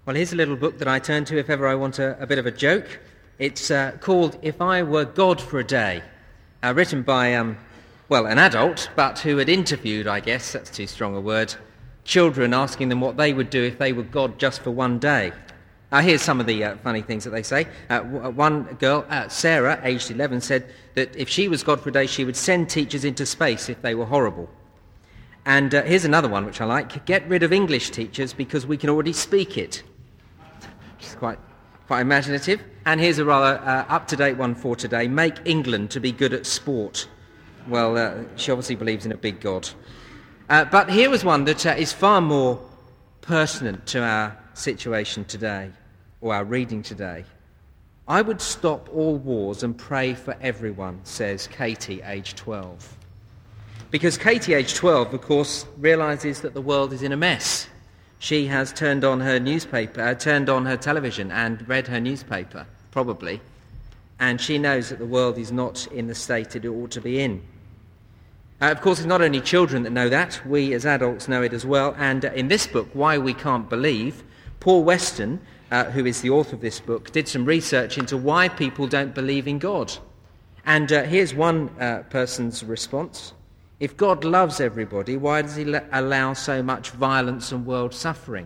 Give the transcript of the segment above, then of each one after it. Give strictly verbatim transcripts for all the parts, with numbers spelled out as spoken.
Well, here's a little book that I turn to if ever I want a, a bit of a joke. It's uh, called If I Were God for a Day, uh, written by, um, well, an adult, but who had interviewed, I guess, that's too strong a word, children, asking them what they would do if they were God just for one day. Uh, here's some of the uh, funny things that they say. Uh, w- one girl, uh, Sarah, aged eleven, said that if she was God for a day, she would send teachers into space if they were horrible. And uh, here's another one which I like. Get rid of English teachers because we can already speak it. Which is quite, quite imaginative. And here's a rather uh, up-to-date one for today. Make England to be good at sport. Well, uh, she obviously believes in a big God. Uh, but here was one that uh, is far more pertinent to our situation today, or our reading today. I would stop all wars and pray for everyone, says Katie, aged twelve. Because Katie, aged twelve, of course, realises that the world is in a mess. She has turned on her newspaper, uh, turned on her television and read her newspaper, probably, and she knows that the world is not in the state it ought to be in. Uh, of course, it's not only children that know that, we as adults know it as well, and uh, in this book, Why We Can't Believe, Paul Weston, uh, who is the author of this book, did some research into why people don't believe in God. And uh, here's one uh, person's response. If God loves everybody, why does he le- allow so much violence and world suffering?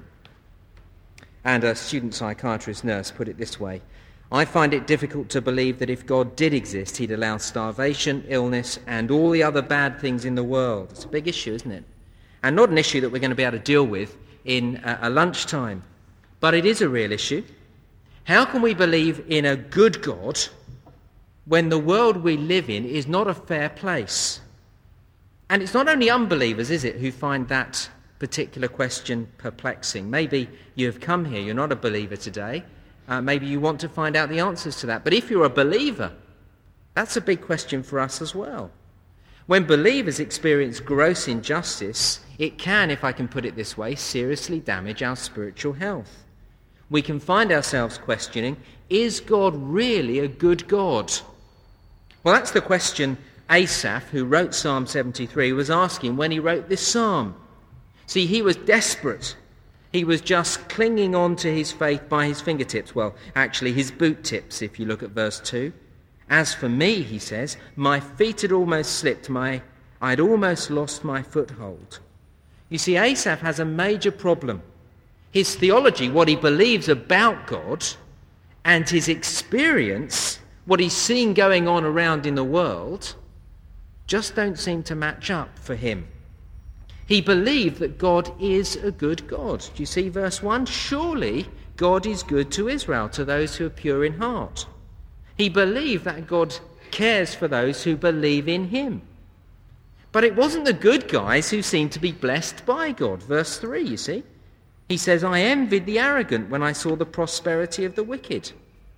And a student psychiatrist nurse put it this way. I find it difficult to believe that if God did exist, he'd allow starvation, illness, and all the other bad things in the world. It's a big issue, isn't it? And not an issue that we're going to be able to deal with in a, a lunchtime. But it is a real issue. How can we believe in a good God when the world we live in is not a fair place? And it's not only unbelievers, is it, who find that particular question perplexing. Maybe you have come here, you're not a believer today. Uh, maybe you want to find out the answers to that. But if you're a believer, that's a big question for us as well. When believers experience gross injustice, it can, if I can put it this way, seriously damage our spiritual health. We can find ourselves questioning, is God really a good God? Well, that's the question Asaph, who wrote Psalm seventy-three, was asking when he wrote this psalm. See, he was desperate. He was just clinging on to his faith by his fingertips. Well, actually, his boot tips, if you look at verse two. As for me, he says, my feet had almost slipped, my, I had almost lost my foothold. You see, Asaph has a major problem. His theology, what he believes about God, and his experience, what he's seen going on around in the world, just don't seem to match up for him. He believed that God is a good God. Do you see verse one? Surely God is good to Israel, to those who are pure in heart. He believed that God cares for those who believe in him. But it wasn't the good guys who seemed to be blessed by God. Verse three, you see. He says, I envied the arrogant when I saw the prosperity of the wicked.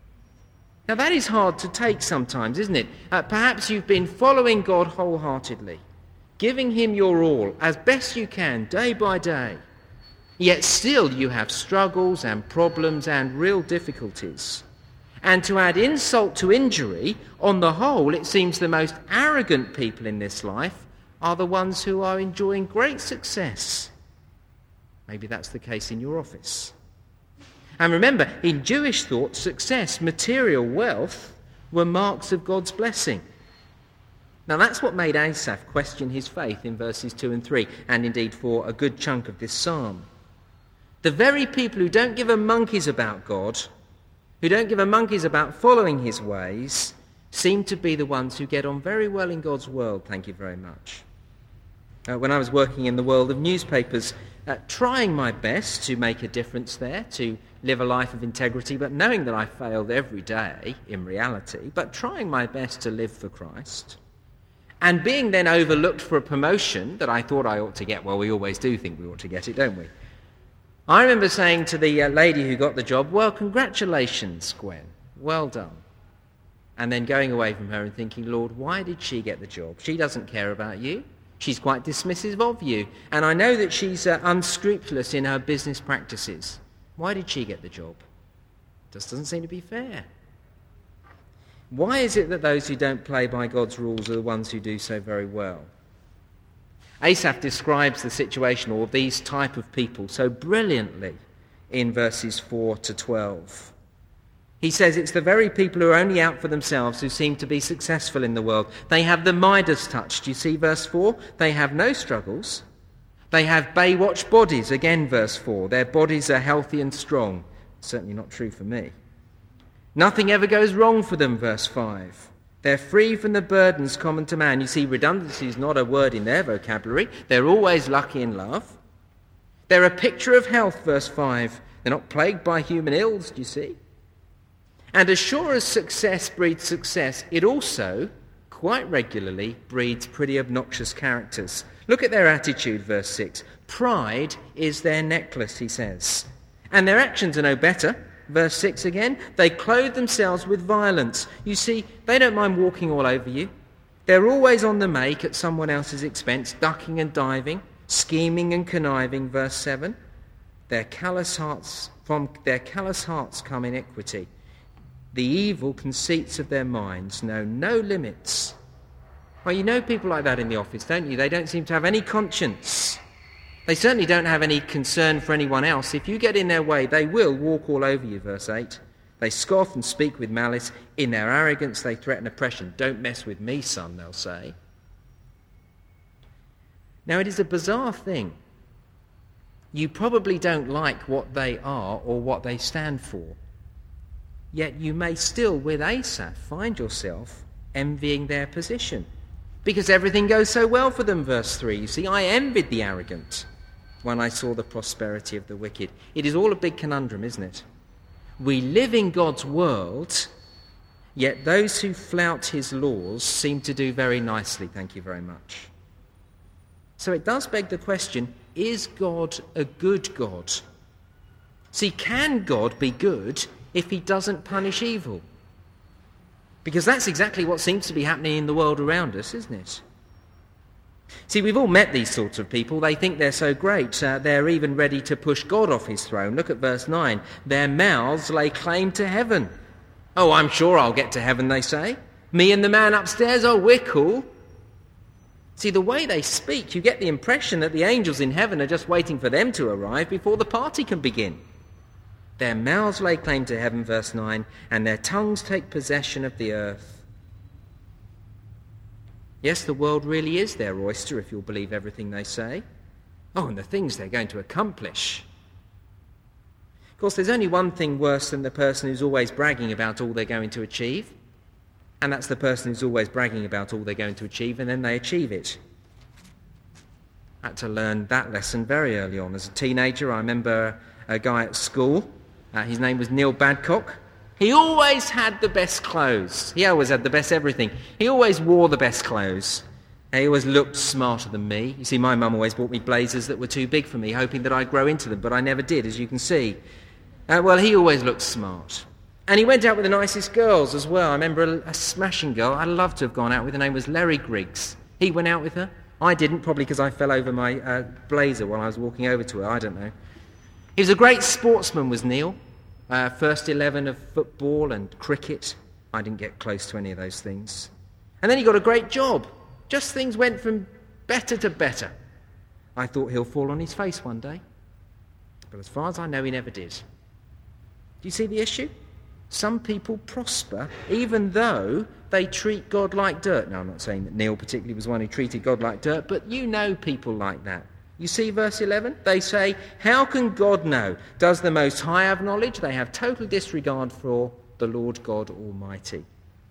Now that is hard to take sometimes, isn't it? Uh, perhaps you've been following God wholeheartedly, giving him your all as best you can, day by day. Yet still you have struggles and problems and real difficulties. And to add insult to injury, on the whole, it seems the most arrogant people in this life are the ones who are enjoying great success. Maybe that's the case in your office. And remember, in Jewish thought, success, material wealth, were marks of God's blessing. Now that's what made Asaph question his faith in verses two and three, and indeed for a good chunk of this psalm. The very people who don't give a monkey's about God, who don't give a monkey's about following his ways, seem to be the ones who get on very well in God's world, thank you very much. Uh, when I was working in the world of newspapers, uh, trying my best to make a difference there, to live a life of integrity, but knowing that I failed every day in reality, but trying my best to live for Christ, and being then overlooked for a promotion that I thought I ought to get. Well, we always do think we ought to get it, don't we? I remember saying to the uh, lady who got the job, well, congratulations, Gwen, well done. And then going away from her and thinking, Lord, why did she get the job? She doesn't care about you. She's quite dismissive of you. And I know that she's uh, unscrupulous in her business practices. Why did she get the job? Just doesn't seem to be fair. Why is it that those who don't play by God's rules are the ones who do so very well? Asaph describes the situation, or these type of people, so brilliantly in verses four to twelve. He says it's the very people who are only out for themselves who seem to be successful in the world. They have the Midas touch. Do you see verse four? They have no struggles. They have Baywatch bodies. Again, verse four. Their bodies are healthy and strong. Certainly not true for me. Nothing ever goes wrong for them, verse five. They're free from the burdens common to man. You see, redundancy is not a word in their vocabulary. They're always lucky in love. They're a picture of health, verse five. They're not plagued by human ills, do you see? And as sure as success breeds success, it also, quite regularly, breeds pretty obnoxious characters. Look at their attitude, verse six. Pride is their necklace, he says. And their actions are no better. Verse six again. They clothe themselves with violence. You see, they don't mind walking all over you. They're always on the make at someone else's expense, ducking and diving, scheming and conniving, verse seven. Their callous hearts, from their callous hearts come iniquity. The evil conceits of their minds know no limits. Well, you know people like that in the office, don't you? They don't seem to have any conscience. They certainly don't have any concern for anyone else. If you get in their way, they will walk all over you, verse eight. They scoff and speak with malice. In their arrogance, they threaten oppression. Don't mess with me, son, they'll say. Now, it is a bizarre thing. You probably don't like what they are or what they stand for. Yet you may still, with Asaph, find yourself envying their position. Because everything goes so well for them, verse three. You see, I envied the arrogant when I saw the prosperity of the wicked. It is all a big conundrum, isn't it? We live in God's world, yet those who flout his laws seem to do very nicely, thank you very much. So it does beg the question, is God a good God? See, can God be good if he doesn't punish evil? Because that's exactly what seems to be happening in the world around us, isn't it? See, we've all met these sorts of people. They think they're so great. Uh, they're even ready to push God off his throne. Look at verse nine. Their mouths lay claim to heaven. Oh, I'm sure I'll get to heaven, they say. Me and the man upstairs, oh, we're cool. See, the way they speak, you get the impression that the angels in heaven are just waiting for them to arrive before the party can begin. Their mouths lay claim to heaven, verse nine, and their tongues take possession of the earth. Yes, the world really is their oyster, if you'll believe everything they say. Oh, and the things they're going to accomplish. Of course, there's only one thing worse than the person who's always bragging about all they're going to achieve, and that's the person who's always bragging about all they're going to achieve, and then they achieve it. I had to learn that lesson very early on. As a teenager, I remember a guy at school. Uh, his name was Neil Badcock. He always had the best clothes. He always had the best everything. He always wore the best clothes. He always looked smarter than me. You see, my mum always bought me blazers that were too big for me, hoping that I'd grow into them, but I never did, as you can see. Uh, well, he always looked smart. And he went out with the nicest girls as well. I remember a, a smashing girl I'd love to have gone out with. Her name was Larry Griggs. He went out with her. I didn't, probably because I fell over my uh, blazer while I was walking over to her. I don't know. He was a great sportsman, was Neil. Uh, first eleven of football and cricket. I didn't get close to any of those things. And then he got a great job. Just things went from better to better. I thought he'll fall on his face one day. But as far as I know, he never did. Do you see the issue? Some people prosper even though they treat God like dirt. Now, I'm not saying that Neil particularly was one who treated God like dirt, but you know people like that. You see verse eleven? They say, how can God know? Does the Most High have knowledge? They have total disregard for the Lord God Almighty.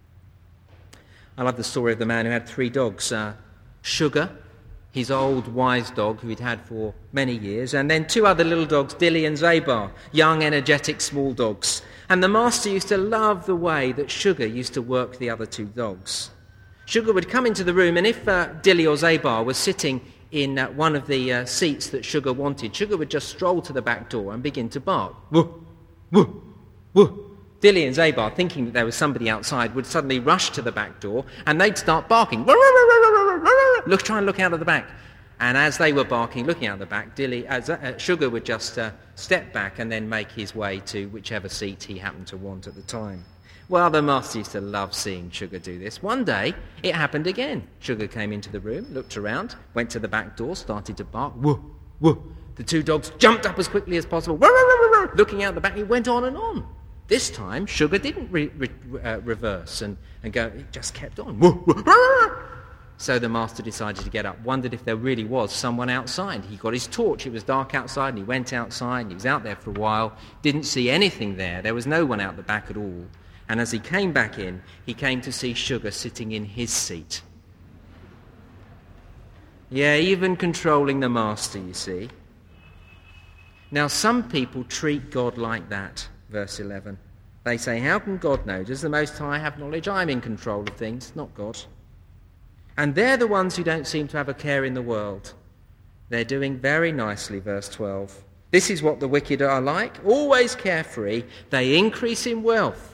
I love the story of the man who had three dogs. Uh, Sugar, his old wise dog who he'd had for many years, and then two other little dogs, Dilly and Zabar, young, energetic, small dogs. And the master used to love the way that Sugar used to work the other two dogs. Sugar would come into the room, and if uh, Dilly or Zabar was sitting in uh, one of the uh, seats that Sugar wanted, Sugar would just stroll to the back door and begin to bark. Woo, woo, woo. Dilly and Zabar, thinking that there was somebody outside, would suddenly rush to the back door and they'd start barking. Look, try and look out of the back. And as they were barking, looking out the back, Dilly, uh, uh, Sugar would just uh, step back and then make his way to whichever seat he happened to want at the time. Well, the master used to love seeing Sugar do this. One day, it happened again. Sugar came into the room, looked around, went to the back door, started to bark. Woo, woo. The two dogs jumped up as quickly as possible. looking out the back. It went on and on. This time, Sugar didn't re- re- uh, reverse and, and go, it just kept on. So the master decided to get up, wondered if there really was someone outside. He got his torch, it was dark outside, and he went outside, and he was out there for a while, didn't see anything there. There was no one out the back at all. And as he came back in, he came to see Sugar sitting in his seat. Yeah, even controlling the master, you see. Now, some people treat God like that, verse eleven. They say, how can God know? Does the Most High have knowledge? I'm in control of things, not God. And they're the ones who don't seem to have a care in the world. They're doing very nicely, verse twelve. This is what the wicked are like, always carefree. They increase in wealth.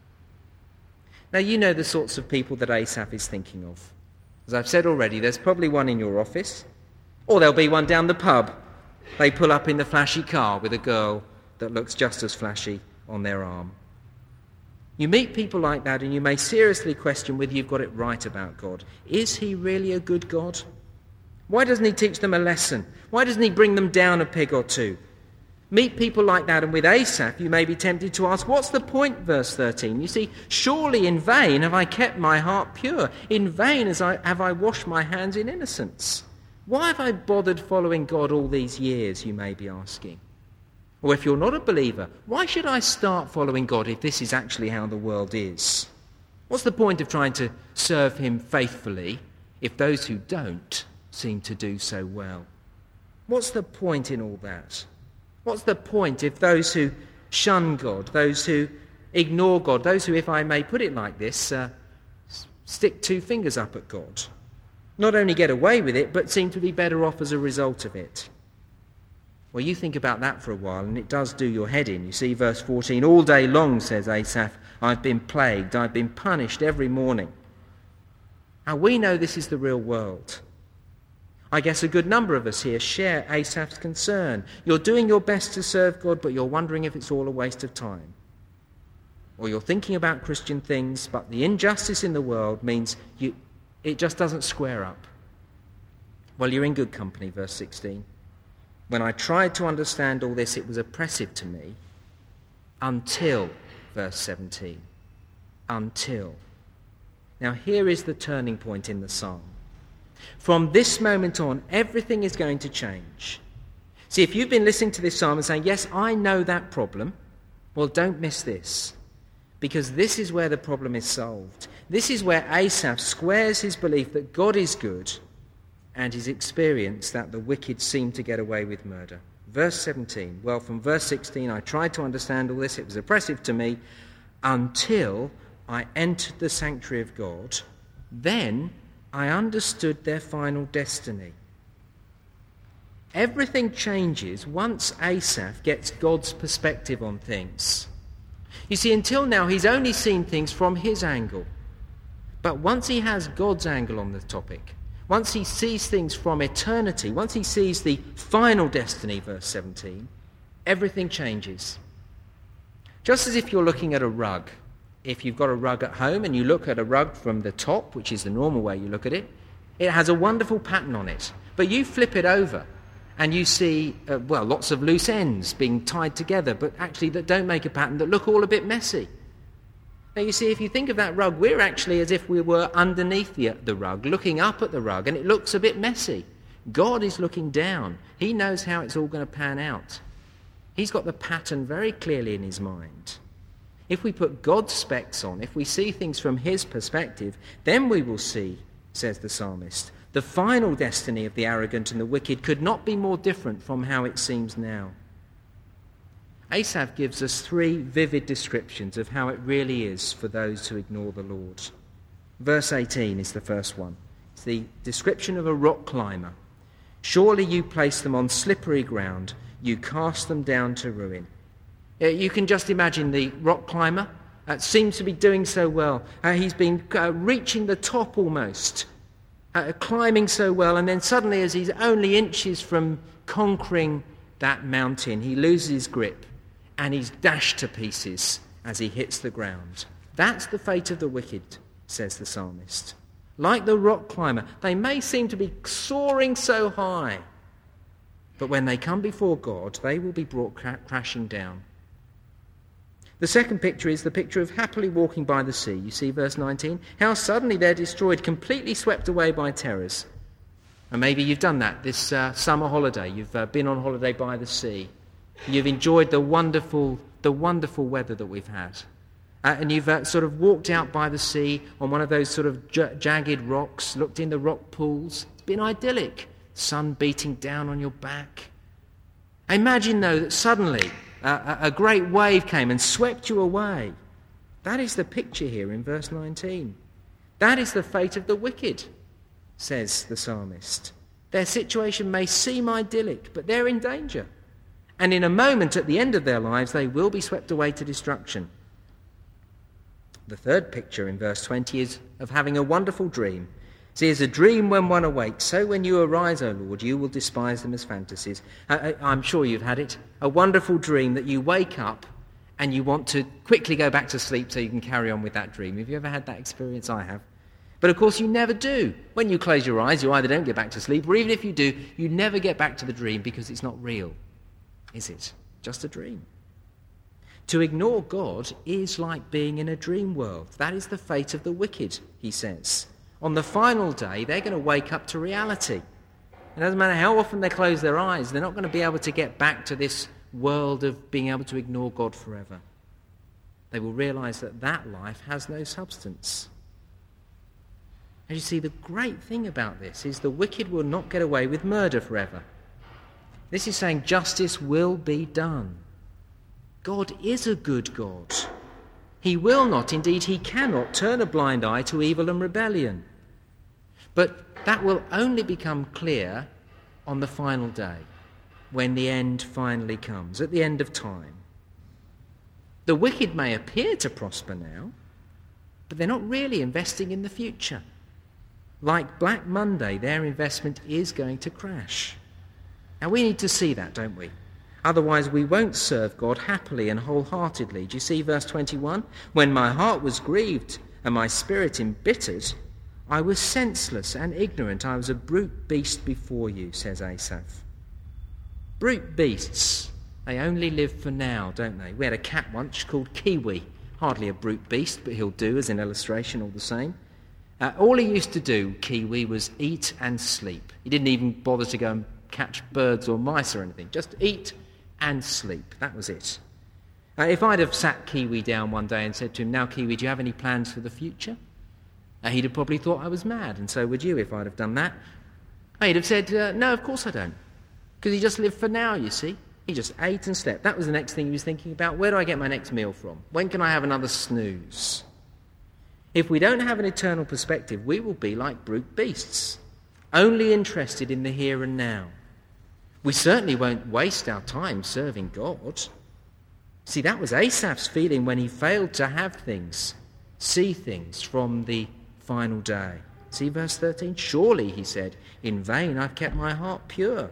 Now, you know the sorts of people that Asaph is thinking of. As I've said already, there's probably one in your office, or there'll be one down the pub. They pull up in the flashy car with a girl that looks just as flashy on their arm. You meet people like that and you may seriously question whether you've got it right about God. Is he really a good God? Why doesn't he teach them a lesson? Why doesn't he bring them down a peg or two? Meet people like that, and with Asaph you may be tempted to ask, what's the point, verse thirteen? You see, surely in vain have I kept my heart pure. In vain as I, have I washed my hands in innocence. Why have I bothered following God all these years, you may be asking? Or if you're not a believer, why should I start following God if this is actually how the world is? What's the point of trying to serve him faithfully if those who don't seem to do so well? What's the point in all that? What's the point if those who shun God, those who ignore God, those who, if I may put it like this, uh, stick two fingers up at God, not only get away with it, but seem to be better off as a result of it? Well, you think about that for a while, and it does do your head in. You see, verse fourteen, all day long, says Asaph, I've been plagued, I've been punished every morning. Now, we know this is the real world. I guess a good number of us here share Asaph's concern. You're doing your best to serve God, but you're wondering if it's all a waste of time. Or you're thinking about Christian things, but the injustice in the world means you, it just doesn't square up. Well, you're in good company, verse sixteen. When I tried to understand all this, it was oppressive to me until, verse seventeen, until. Now here is the turning point in the psalm. From this moment on, everything is going to change. See, if you've been listening to this psalm and saying, yes, I know that problem, well, don't miss this, because this is where the problem is solved. This is where Asaph squares his belief that God is good and his experience that the wicked seem to get away with murder. Verse seventeen, well, from verse sixteen, I tried to understand all this. It was oppressive to me until I entered the sanctuary of God. Then I understood their final destiny. Everything changes once Asaph gets God's perspective on things. You see, until now he's only seen things from his angle. But once he has God's angle on the topic, once he sees things from eternity, once he sees the final destiny, verse seventeen, everything changes. Just as if you're looking at a rug. If you've got a rug at home and you look at a rug from the top, which is the normal way you look at it, it has a wonderful pattern on it. But you flip it over and you see, uh, well, lots of loose ends being tied together, but actually that don't make a pattern, that look all a bit messy. Now, you see, if you think of that rug, we're actually as if we were underneath the, the rug, looking up at the rug, and it looks a bit messy. God is looking down. He knows how it's all going to pan out. He's got the pattern very clearly in his mind. If we put God's specs on, if we see things from his perspective, then we will see, says the psalmist, the final destiny of the arrogant and the wicked could not be more different from how it seems now. Asaph gives us three vivid descriptions of how it really is for those who ignore the Lord. Verse eighteen is the first one. It's the description of a rock climber. Surely you place them on slippery ground, you cast them down to ruin. You can just imagine the rock climber. Uh, seems to be doing so well. Uh, he's been uh, reaching the top almost, uh, climbing so well, and then suddenly as he's only inches from conquering that mountain, he loses his grip and he's dashed to pieces as he hits the ground. That's the fate of the wicked, says the psalmist. Like the rock climber, they may seem to be soaring so high, But when they come before God, they will be brought cra- crashing down. The second picture is the picture of happily walking by the sea. You see verse nineteen, how suddenly they're destroyed, completely swept away by terrors. And maybe you've done that this uh, summer holiday. You've uh, been on holiday by the sea. You've enjoyed the wonderful, the wonderful weather that we've had. Uh, and you've uh, sort of walked out by the sea on one of those sort of j- jagged rocks, looked in the rock pools. It's been idyllic. Sun beating down on your back. Imagine, though, that suddenly uh, a great wave came and swept you away. That is the picture here in verse nineteen. That is the fate of the wicked, says the psalmist. Their situation may seem idyllic, but they're in danger. And in a moment at the end of their lives, they will be swept away to destruction. The third picture in verse twenty is of having a wonderful dream. See, as a dream when one awakes, so when you arise, O Lord, you will despise them as fantasies. I, I, I'm sure you've had it. A wonderful dream that you wake up and you want to quickly go back to sleep so you can carry on with that dream. Have you ever had that experience? I have. But of course you never do. When you close your eyes, you either don't get back to sleep, or even if you do, you never get back to the dream because it's not real. Is it? Just a dream. To ignore God is like being in a dream world. That is the fate of the wicked, he says. On the final day, they're going to wake up to reality. It doesn't matter how often they close their eyes, they're not going to be able to get back to this world of being able to ignore God forever. They will realize that that life has no substance. And you see, the great thing about this is the wicked will not get away with murder forever. This is saying justice will be done. God is a good God. He will not, indeed he cannot, turn a blind eye to evil and rebellion. But that will only become clear on the final day, when the end finally comes, at the end of time. The wicked may appear to prosper now, but they're not really investing in the future. Like Black Monday, their investment is going to crash. Now we need to see that, don't we? Otherwise we won't serve God happily and wholeheartedly. Do you see verse twenty-one? When my heart was grieved and my spirit embittered, I was senseless and ignorant. I was a brute beast before you, says Asaph. Brute beasts, they only live for now, don't they? We had a cat once called Kiwi. Hardly a brute beast, but he'll do as an illustration all the same. Uh, all he used to do, Kiwi, was eat and sleep. He didn't even bother to go and catch birds or mice or anything. Just eat and sleep. That was it. Uh, if I'd have sat Kiwi down one day and said to him, now, Kiwi, do you have any plans for the future? Uh, he'd have probably thought I was mad, and so would you if I'd have done that. He'd have said, uh, no, of course I don't. Because he just lived for now, you see. He just ate and slept. That was the next thing he was thinking about. Where do I get my next meal from? When can I have another snooze? If we don't have an eternal perspective, we will be like brute beasts, only interested in the here and now. We certainly won't waste our time serving God. See, that was Asaph's feeling when he failed to have things, see things from the final day. See verse thirteen? Surely, he said, in vain I've kept my heart pure.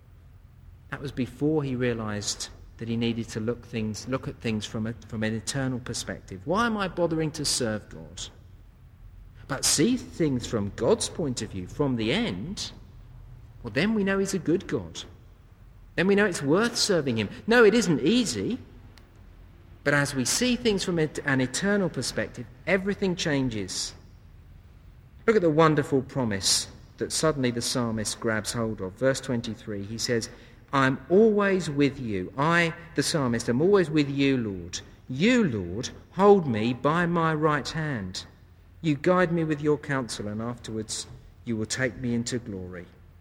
That was before he realized that he needed to look things, look at things from, a, from an eternal perspective. Why am I bothering to serve God? But see things from God's point of view, from the end, well, then we know he's a good God. Then we know it's worth serving him. No, it isn't easy. But as we see things from an eternal perspective, everything changes. Look at the wonderful promise that suddenly the psalmist grabs hold of. Verse twenty-three, he says, I'm always with you. I, the psalmist, am always with you, Lord. You, Lord, hold me by my right hand. You guide me with your counsel, and afterwards you will take me into glory.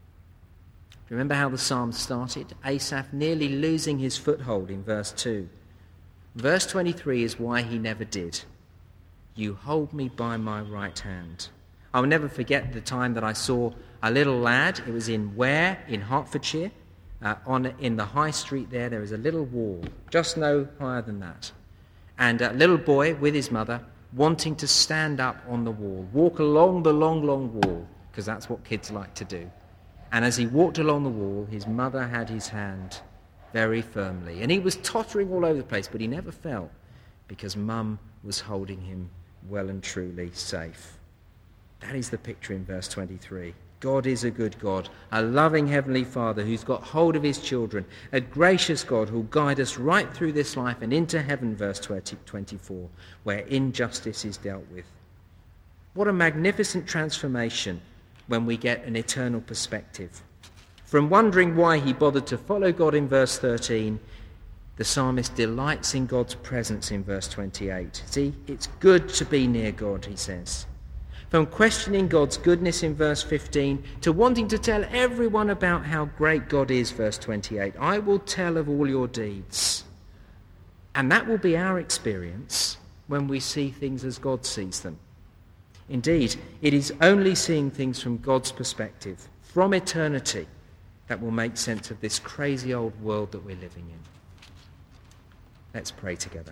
Remember how the psalm started? Asaph nearly losing his foothold in verse two. Verse twenty-three is why he never did. You hold me by my right hand. I will never forget the time that I saw a little lad. It was in Ware, in Hertfordshire. Uh, on in the high street there, there is a little wall, just no higher than that. And a little boy with his mother wanting to stand up on the wall, walk along the long, long wall, because that's what kids like to do. And as he walked along the wall, his mother had his hand very firmly. And he was tottering all over the place, but he never fell, because Mum was holding him well and truly safe. That is the picture in verse twenty-three. God is a good God, a loving Heavenly Father who's got hold of his children, a gracious God who'll guide us right through this life and into heaven, verse twenty-four, where injustice is dealt with. What a magnificent transformation when we get an eternal perspective. From wondering why he bothered to follow God in verse thirteen, the psalmist delights in God's presence in verse twenty-eight. See, it's good to be near God, he says. From questioning God's goodness in verse fifteen to wanting to tell everyone about how great God is, verse twenty-eight. I will tell of all your deeds. And that will be our experience when we see things as God sees them. Indeed, it is only seeing things from God's perspective, from eternity, that will make sense of this crazy old world that we're living in. Let's pray together.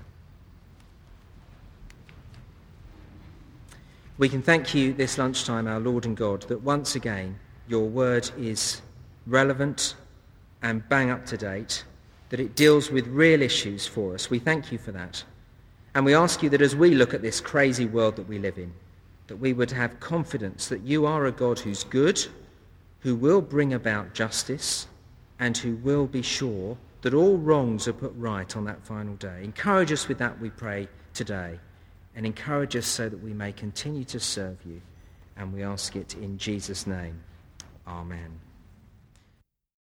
We can thank you this lunchtime, our Lord and God, that once again your word is relevant and bang up to date, that it deals with real issues for us. We thank you for that. And we ask you that as we look at this crazy world that we live in, that we would have confidence that you are a God who's good, who will bring about justice, and who will be sure that all wrongs are put right on that final day. Encourage us with that, we pray, today. And encourage us so that we may continue to serve you. And we ask it in Jesus' name. Amen.